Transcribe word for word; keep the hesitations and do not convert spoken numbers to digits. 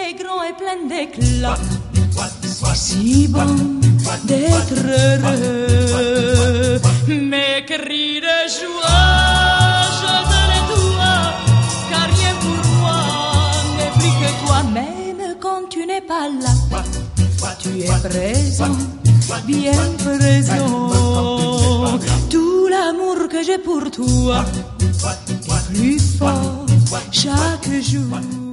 est grand et plein d'éclat. C'est si bon d'être heureux. Mes cris de joie, je te les dois, car rien pour moi n'est plus que toi. Même quand tu n'es pas là, tu es présent, bien présent. Tout l'amour que j'ai pour toi est plus fort chaque jour.